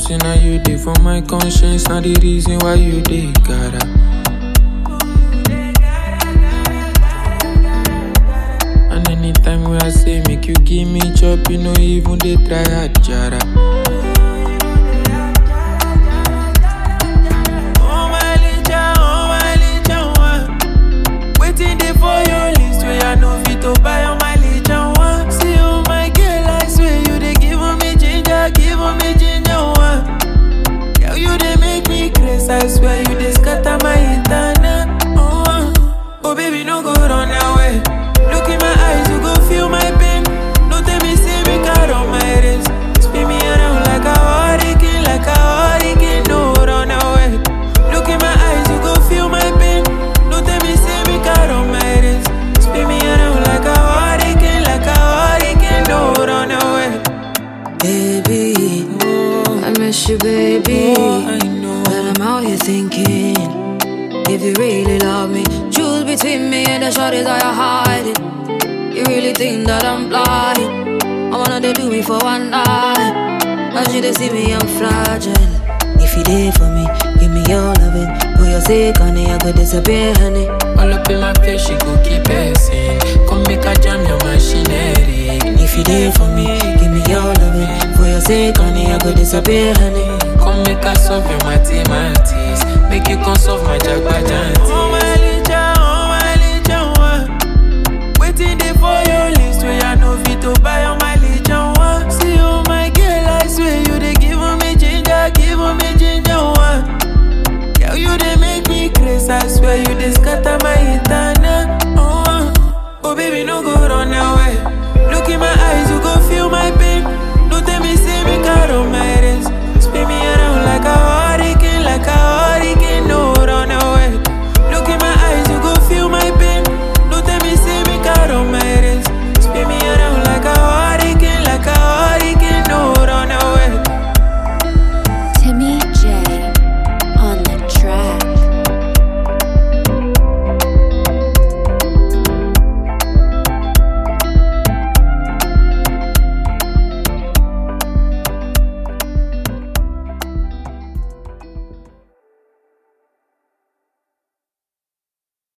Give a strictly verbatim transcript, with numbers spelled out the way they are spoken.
say now you dey for my conscience, now the reason why you dey gotta. And anytime when I say make you give me chop, you know even they try hard, jara. Oh my licha, oh my licha, one. Waiting there for your list where I know fit to buy on my licha, one. See oh my girl, I swear you they give me ginger, give me ginger, one. Girl, you they make me crazy, I swear you they scatter my internet. Oh, oh baby, no go run away. Look in my eyes, you go feel my pain. Don't tell me, say me cut on my wrist. Spin me around like a hurricane, like a hurricane. No, run away. Look in my eyes, you go feel my pain. Don't tell me, say me cut on my wrist. Spin me around like a hurricane, like a hurricane. No, run away. Baby, oh, I miss you, baby. Oh, I know. But I'm out here thinking, if you really love me, choose between me and the shorties that you're hiding. You really think that I'm blind? I wanna they do me for one night. As you they see me, I'm fragile. If you there for me, give me your loving. For your sake, honey, I could disappear, honey. All up in my face, she go keep passing. Come make a jam your machinery. If you there for me, give me your loving. For your sake, honey, I could disappear, honey. Come make a solve your mathematics. Make you come solve my jagbajanti.